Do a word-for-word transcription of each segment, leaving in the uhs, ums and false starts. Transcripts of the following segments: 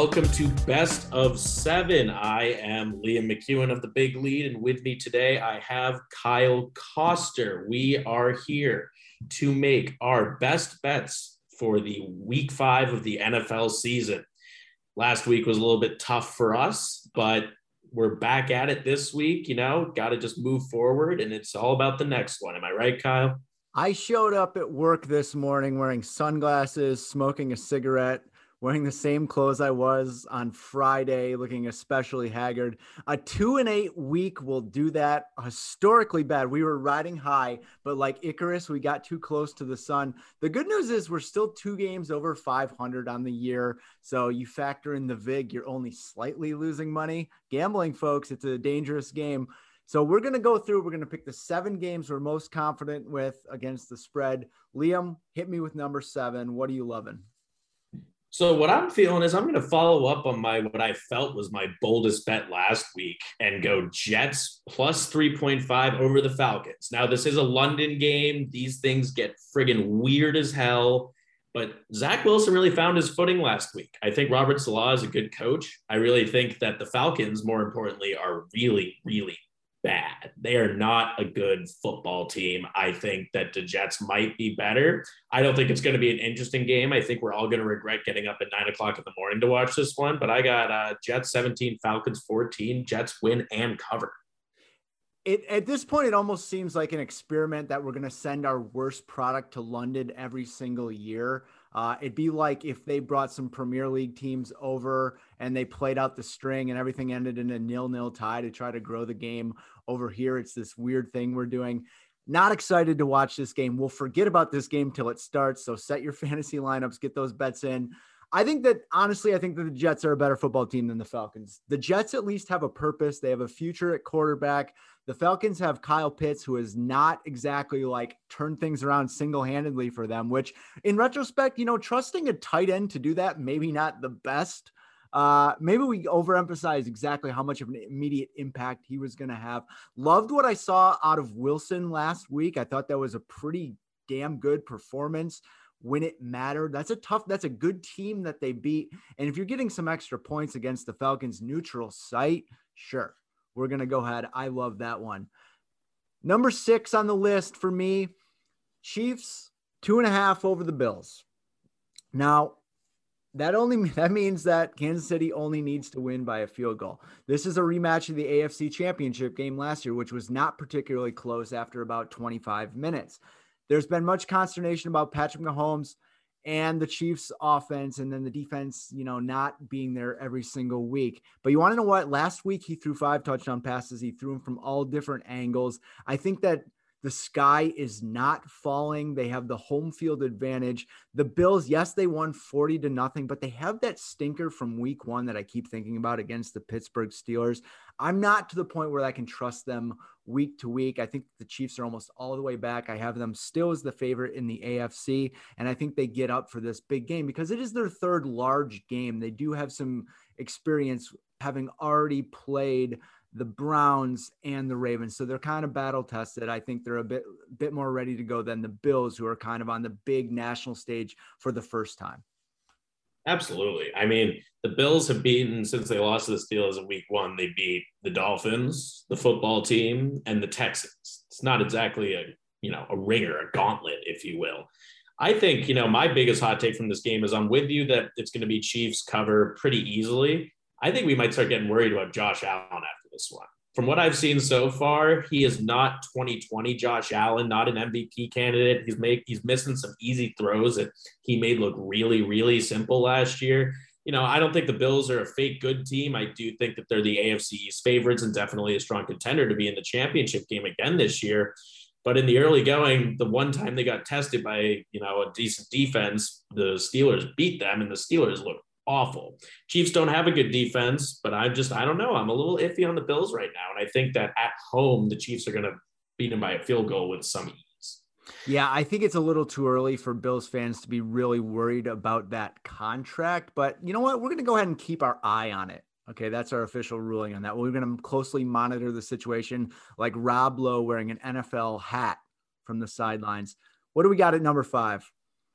welcome to Best of Seven. I am Liam McEwen of The Big Lead, and with me today I have Kyle Koster. We are here to make our best bets for the week five of the N F L season. Last week was a little bit tough for us, but we're back at it this week. You know, got to just move forward, and it's all about the next one. Am I right, Kyle? I showed up at work this morning wearing sunglasses, smoking a cigarette, wearing the same clothes I was on Friday, looking especially haggard. A two and eight week will do that historically bad. We were riding high, but like Icarus, we got too close to the sun. The good news is we're still two games over five hundred on the year. So you factor in the vig, you're only slightly losing money. Gambling, folks, it's a dangerous game. So we're going to go through, we're going to pick the seven games we're most confident with against the spread. Liam, hit me with number seven. What are you loving? So what I'm feeling is I'm going to follow up on my what I felt was my boldest bet last week and go Jets plus three point five over the Falcons. Now, this is a London game. These things get friggin' weird as hell. But Zach Wilson really found his footing last week. I think Robert Saleh is a good coach. I really think that the Falcons, more importantly, are really, really bad. They are not a good football team. I think that the Jets might be better. I don't think it's going to be an interesting game. I think we're all going to regret getting up at nine o'clock in the morning to watch this one, but I got uh, Jets seventeen, Falcons fourteen, Jets win and cover. It, at this point, it almost seems like an experiment that we're going to send our worst product to London every single year. Uh, it'd be like if they brought some Premier League teams over and they played out the string and everything ended in a nil-nil tie to try to grow the game. Over here, it's this weird thing we're doing. Not excited to watch this game. We'll forget about this game till it starts. So set your fantasy lineups, get those bets in. I think that, honestly, I think that the Jets are a better football team than the Falcons. The Jets at least have a purpose. They have a future at quarterback. The Falcons have Kyle Pitts, who is not exactly like turned things around single-handedly for them, which in retrospect, you know, trusting a tight end to do that, maybe not the best. Uh, maybe we overemphasize exactly how much of an immediate impact he was going to have. Loved what I saw out of Wilson last week. I thought that was a pretty damn good performance when it mattered. That's a tough, that's a good team that they beat. And if you're getting some extra points against the Falcons neutral site, sure, we're going to go ahead. I love that one. Number six on the list for me, Chiefs, two and a half over the Bills. Now, that only that means that Kansas City only needs to win by a field goal. This is a rematch of the A F C Championship game last year, which was not particularly close after about twenty-five minutes. There's been much consternation about Patrick Mahomes and the Chiefs offense, and then the defense, you know, not being there every single week. But you want to know what? Last week, he threw five touchdown passes. He threw them from all different angles. I think that the sky is not falling. They have the home field advantage. The Bills, yes, they won forty to nothing, but they have that stinker from week one that I keep thinking about against the Pittsburgh Steelers. I'm not to the point where I can trust them week to week. I think the Chiefs are almost all the way back. I have them still as the favorite in the A F C, and I think they get up for this big game because it is their third large game. They do have some experience having already played the Browns and the Ravens. So they're kind of battle tested. I think they're a bit, bit more ready to go than the Bills, who are kind of on the big national stage for the first time. Absolutely. I mean, the Bills have beaten, since they lost to the Steelers in week one, they beat the Dolphins, the football team, and the Texans. It's not exactly a, you know, a ringer, a gauntlet, if you will. I think, you know, my biggest hot take from this game is I'm with you that it's going to be Chiefs cover pretty easily. I think we might start getting worried about Josh Allen after this one. From what I've seen so far, he is not twenty twenty Josh Allen, not an M V P candidate. He's make, he's missing some easy throws that he made look really, really simple last year. You know, I don't think the Bills are a fake good team. I do think that they're the A F C East favorites and definitely a strong contender to be in the championship game again this year. But in the early going, the one time they got tested by, you know, a decent defense, the Steelers beat them, and the Steelers looked awful. Chiefs don't have a good defense, but I'm just, I don't know. I'm a little iffy on the Bills right now. And I think that at home, the Chiefs are going to beat them by a field goal with some ease. Yeah, I think it's a little too early for Bills fans to be really worried about that contract. But you know what? We're going to go ahead and keep our eye on it. Okay, that's our official ruling on that. We're going to closely monitor the situation like Rob Lowe wearing an N F L hat from the sidelines. What do we got at number five?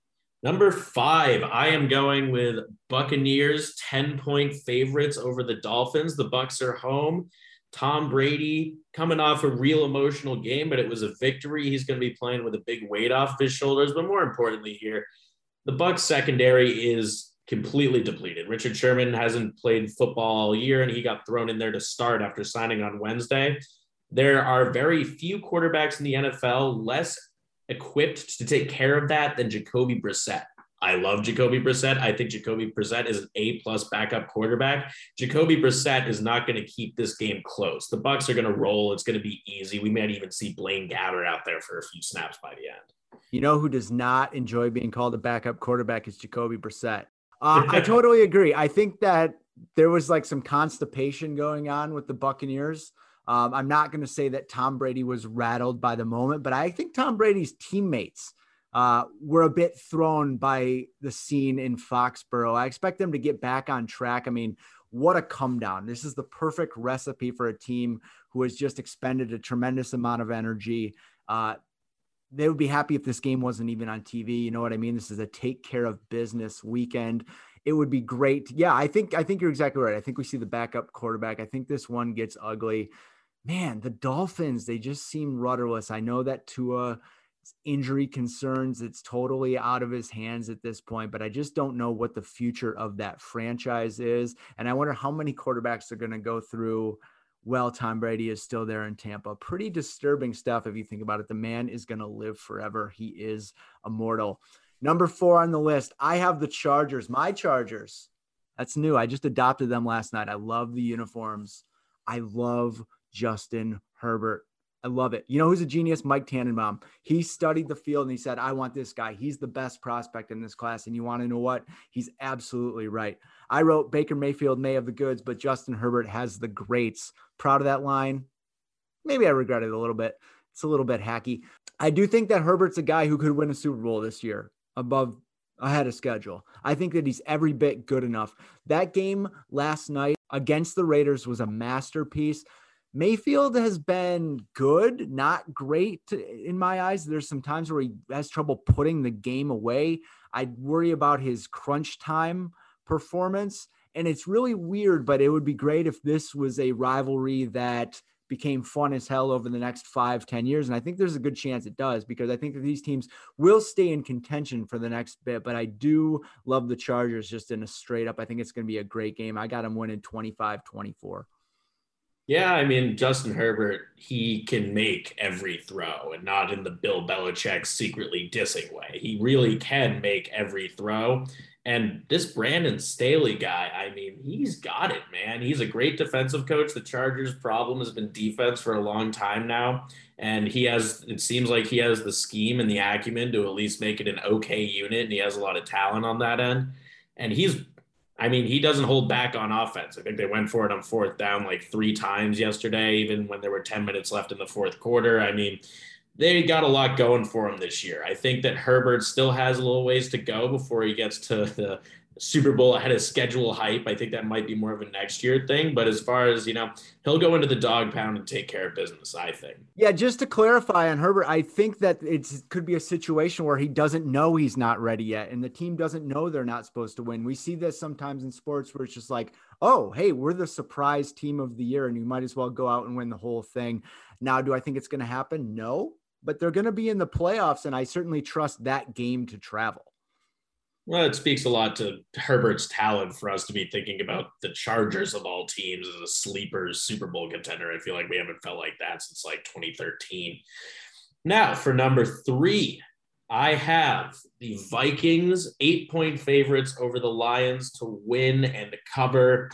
Number five, I am going with Buccaneers, ten-point favorites over the Dolphins. The Bucs are home. Tom Brady coming off a real emotional game, but it was a victory. He's going to be playing with a big weight off his shoulders. But more importantly here, the Bucs secondary is completely depleted. Richard Sherman hasn't played football all year, and he got thrown in there to start after signing on Wednesday. There are very few quarterbacks in the N F L less equipped to take care of that than Jacoby Brissett. I love Jacoby Brissett. I think Jacoby Brissett is an A-plus backup quarterback. Jacoby Brissett is not going to keep this game close. The Bucs are going to roll. It's going to be easy. We might even see Blaine Gabbert out there for a few snaps by the end. You know who does not enjoy being called a backup quarterback is Jacoby Brissett. Uh, I totally agree. I think that there was like some constipation going on with the Buccaneers. Um, I'm not going to say that Tom Brady was rattled by the moment, but I think Tom Brady's teammates uh, were a bit thrown by the scene in Foxborough. I expect them to get back on track. I mean, what a come down. This is the perfect recipe for a team who has just expended a tremendous amount of energy. Uh, they would be happy if this game wasn't even on T V. You know what I mean? This is a take care of business weekend. It would be great. Yeah, I think, I think you're exactly right. I think we see the backup quarterback. I think this one gets ugly. Man, the Dolphins, they just seem rudderless. I know that Tua injury concerns, it's totally out of his hands at this point, but I just don't know what the future of that franchise is. And I wonder how many quarterbacks are going to go through while Tom Brady is still there in Tampa. Pretty disturbing stuff if you think about it. The man is going to live forever. He is immortal. Number four on the list, I have the Chargers. My Chargers. That's new. I just adopted them last night. I love the uniforms. I love Justin Herbert. I love it. You know who's a genius? Mike Tannenbaum. He studied the field and he said, I want this guy. He's the best prospect in this class. And you want to know what? He's absolutely right. I wrote Baker Mayfield may have the goods, but Justin Herbert has the greats. Proud of that line. Maybe I regret it a little bit. It's a little bit hacky. I do think that Herbert's a guy who could win a Super Bowl this year above ahead of schedule. I think that he's every bit good enough. That game last night against the Raiders was a masterpiece. Mayfield has been good, not great in my eyes. There's some times where he has trouble putting the game away. I worry about his crunch time performance. And it's really weird, but it would be great if this was a rivalry that became fun as hell over the next five, ten years. And I think there's a good chance it does, because I think that these teams will stay in contention for the next bit. But I do love the Chargers just in a straight up. I think it's going to be a great game. I got them winning twenty-five twenty-four. Yeah, I mean, Justin Herbert, he can make every throw, and not in the Bill Belichick secretly dissing way. He really can make every throw. And this Brandon Staley guy, I mean, he's got it, man. He's a great defensive coach. The Chargers' problem has been defense for a long time now. And he has, it seems like he has the scheme and the acumen to at least make it an okay unit. And he has a lot of talent on that end. And he's, I mean, he doesn't hold back on offense. I think they went for it on fourth down like three times yesterday, even when there were ten minutes left in the fourth quarter. I mean, they got a lot going for him this year. I think that Herbert still has a little ways to go before he gets to the Super Bowl ahead of schedule hype. I think that might be more of a next year thing. But as far as, you know, he'll go into the dog pound and take care of business, I think. Yeah, just to clarify on Herbert, I think that it could be a situation where he doesn't know he's not ready yet, and the team doesn't know they're not supposed to win. We see this sometimes in sports where it's just like, oh, hey, we're the surprise team of the year, and you might as well go out and win the whole thing. Now, do I think it's going to happen? No. But they're going to be in the playoffs, and I certainly trust that game to travel. Well, it speaks a lot to Herbert's talent for us to be thinking about the Chargers of all teams as a sleeper Super Bowl contender. I feel like we haven't felt like that since like twenty thirteen. Now, for number three, I have the Vikings, eight-point favorites over the Lions to win and to cover.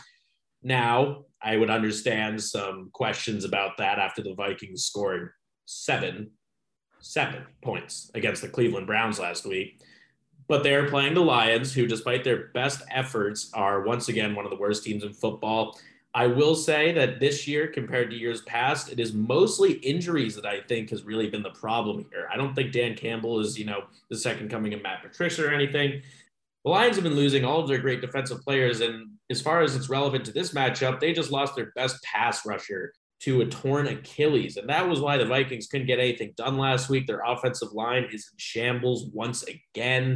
Now, I would understand some questions about that after the Vikings scored seven Seven points against the Cleveland Browns last week. But they're playing the Lions, who, despite their best efforts, are once again one of the worst teams in football. I will say that this year, compared to years past, it is mostly injuries that I think has really been the problem here. I don't think Dan Campbell is, you know, the second coming of Matt Patricia or anything. The Lions have been losing all of their great defensive players. And as far as it's relevant to this matchup, they just lost their best pass rusher to a torn Achilles. And that was why the Vikings couldn't get anything done last week. Their offensive line is in shambles once again.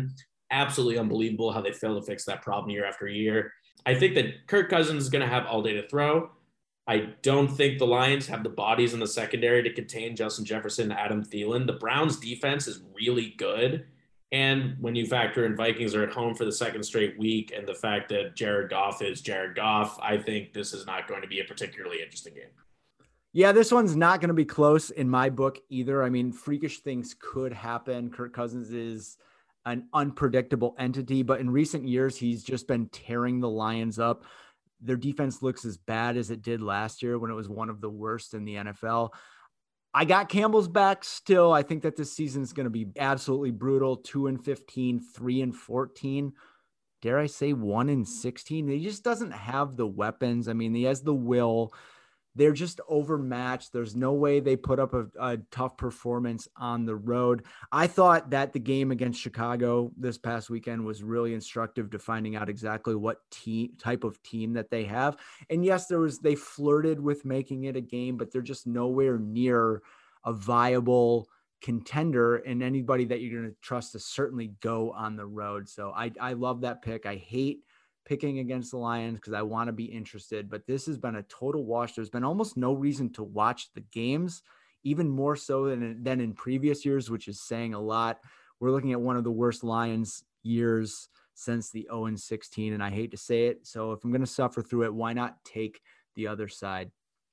absolutely unbelievable how they fail to fix that problem year after year. I think that Kirk Cousins is going to have all day to throw. I don't think the Lions have the bodies in the secondary to contain Justin Jefferson, Adam Thielen. The Browns defense is really good. And when you factor in Vikings are at home for the second straight week and the fact that Jared Goff is Jared Goff, I think this is not going to be a particularly interesting game. Yeah, this one's not going to be close in my book either. I mean, freakish things could happen. Kirk Cousins is an unpredictable entity, but in recent years, he's just been tearing the Lions up. Their defense looks as bad as it did last year when it was one of the worst in the N F L. I got Campbell's back still. I think that this season is going to be absolutely brutal. two and fifteen, three and fourteen. Dare I say one and sixteen? He just doesn't have the weapons. I mean, he has the will. They're just overmatched. There's no way they put up a, a tough performance on the road. I thought that the game against Chicago this past weekend was really instructive to finding out exactly what team type of team that they have. And yes, there was, they flirted with making it a game, but they're just nowhere near a viable contender and anybody that you're going to trust to certainly go on the road. So I, I love that pick. I hate picking against the Lions because I want to be interested, but this has been a total wash. There's been almost no reason to watch the games, even more so than, than in previous years, which is saying a lot. We're looking at one of the worst Lions years since the oh and sixteen, and I hate to say it. So if I'm going to suffer through it, why not take the other side?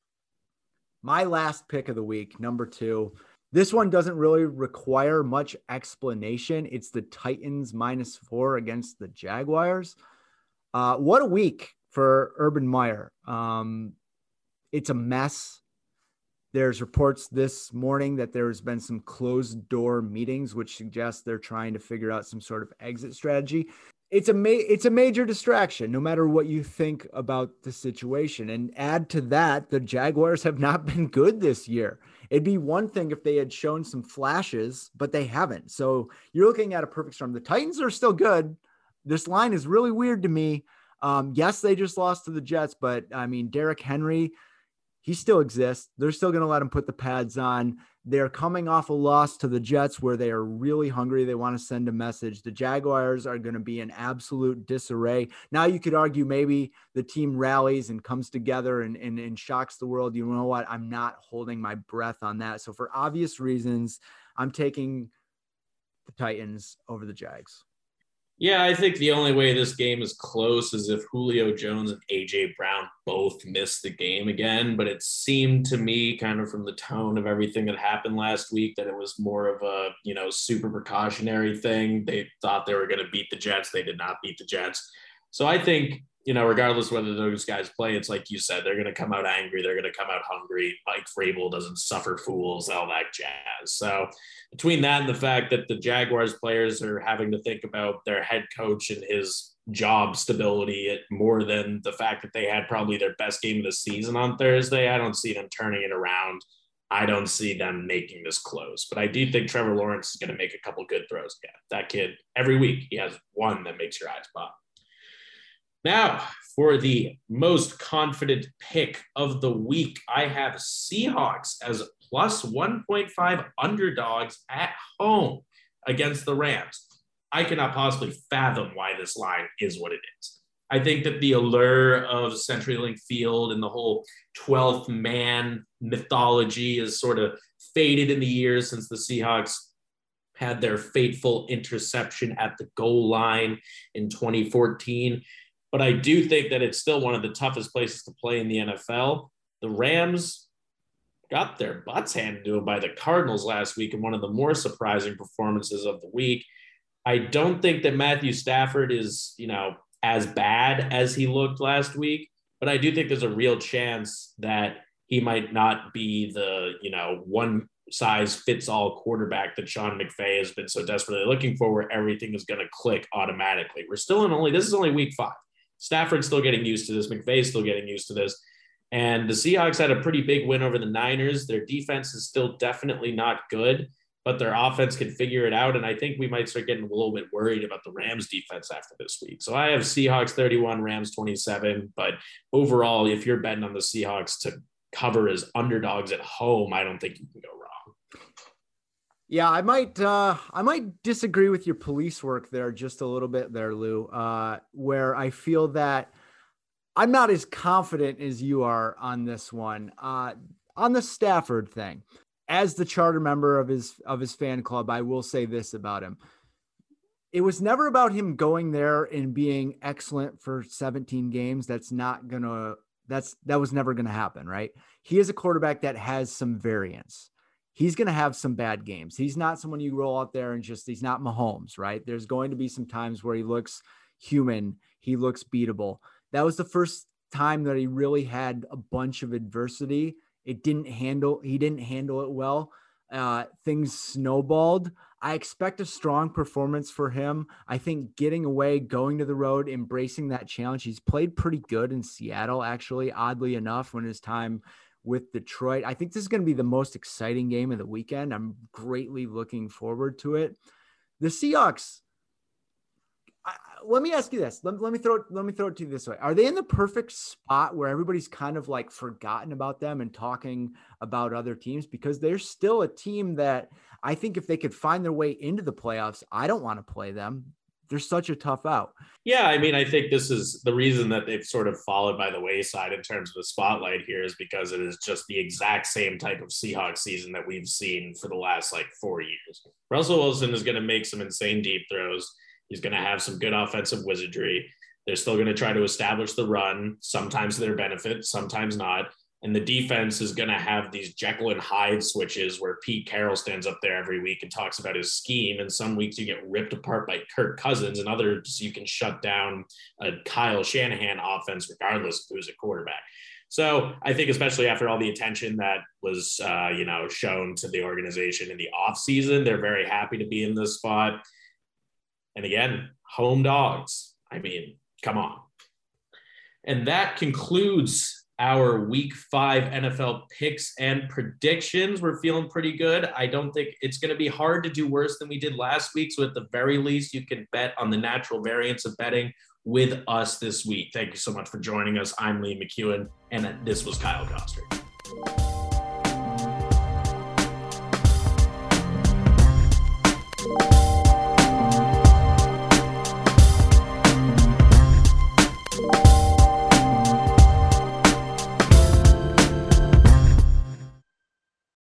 My last pick of the week, number two. This one doesn't really require much explanation. It's the Titans minus four against the Jaguars. Uh, what a week for Urban Meyer. Um, it's a mess. There's reports this morning that there's been some closed door meetings, which suggests they're trying to figure out some sort of exit strategy. It's a ma- it's a major distraction, no matter what you think about the situation. And add to that, the Jaguars have not been good this year. It'd be one thing if they had shown some flashes, but they haven't. So you're looking at a perfect storm. The Titans are still good. This line is really weird to me. Um, yes, they just lost to the Jets, but I mean, Derrick Henry, he still exists. They're still going to let him put the pads on. They're coming off a loss to the Jets where they are really hungry. They want to send a message. The Jaguars are going to be in absolute disarray. Now you could argue maybe the team rallies and comes together and, and, and shocks the world. You know what? I'm not holding my breath on that. So for obvious reasons, I'm taking the Titans over the Jags. Yeah, I think the only way this game is close is if Julio Jones and A J Brown both miss the game again. But it seemed to me, kind of from the tone of everything that happened last week, that it was more of a, you know, super precautionary thing. They thought they were going to beat the Jets. They did not beat the Jets. So I think, you know, regardless whether those guys play, it's like you said, they're going to come out angry. They're going to come out hungry. Mike Vrabel doesn't suffer fools, all that jazz. So between that and the fact that the Jaguars players are having to think about their head coach and his job stability more than the fact that they had probably their best game of the season on Thursday, I don't see them turning it around. I don't see them making this close. But I do think Trevor Lawrence is going to make a couple good throws again. That kid, every week, he has one that makes your eyes pop. Now, for the most confident pick of the week, I have Seahawks as plus one point five underdogs at home against the Rams. I cannot possibly fathom why this line is what it is. I think that the allure of CenturyLink Field and the whole twelfth man mythology is sort of faded in the years since the Seahawks had their fateful interception at the goal line in twenty fourteen. But I do think that it's still one of the toughest places to play in the N F L. The Rams got their butts handed to them by the Cardinals last week in one of the more surprising performances of the week. I don't think that Matthew Stafford is, you know, as bad as he looked last week, but I do think there's a real chance that he might not be the, you know, one size fits all quarterback that Sean McVay has been so desperately looking for, where everything is going to click automatically. We're still in only, this is only week five. Stafford's still getting used to this. McVay's still getting used to this. And the Seahawks had a pretty big win over the Niners. Their defense is still definitely not good, but their offense can figure it out. And I think we might start getting a little bit worried about the Rams defense after this week. So I have Seahawks thirty-one, Rams twenty-seven. But overall, if you're betting on the Seahawks to cover as underdogs at home, I don't think you can go wrong. Yeah, I might uh I might disagree with your police work there just a little bit there, Lou, uh, where I feel that I'm not as confident as you are on this one. Uh, on the Stafford thing, as the charter member of his of his fan club, I will say this about him. It was never about him going there and being excellent for seventeen games. That's not gonna that's that was never gonna happen, right? He is a quarterback that has some variance. He's gonna have some bad games. He's not someone you roll out there and just he's not Mahomes, right? There's going to be some times where he looks human, he looks beatable. That was the first time that he really had a bunch of adversity. It didn't handle, he didn't handle it well. Uh, things snowballed. I expect a strong performance for him. I think getting away, going to the road, embracing that challenge. He's played pretty good in Seattle, actually, oddly enough, when his time with Detroit. I think this is going to be the most exciting game of the weekend. I'm greatly looking forward to it. The Seahawks, I, let me ask you this. Let, let me throw it, let me throw it to you this way. Are they in the perfect spot where everybody's kind of like forgotten about them and talking about other teams? Because they're still a team that I think if they could find their way into the playoffs, I don't want to play them. They're such a tough out. Yeah, I mean, I think this is the reason that they've sort of fallen by the wayside in terms of the spotlight here is because it is just the exact same type of Seahawks season that we've seen for the last like four years. Russell Wilson is going to make some insane deep throws. He's going to have some good offensive wizardry. They're still going to try to establish the run, sometimes to their benefit, sometimes not. And the defense is going to have these Jekyll and Hyde switches where Pete Carroll stands up there every week and talks about his scheme. And some weeks you get ripped apart by Kirk Cousins, and others you can shut down a Kyle Shanahan offense regardless of who's a quarterback. So I think especially after all the attention that was, uh, you know, shown to the organization in the offseason, they're very happy to be in this spot. And again, home dogs. I mean, come on. And that concludes our week five N F L picks and predictions. We're feeling pretty good. I don't think it's going to be hard to do worse than we did last week. So at the very least, you can bet on the natural variance of betting with us this week. Thank you so much for joining us. I'm Lee McEwen, and this was Kyle Koster.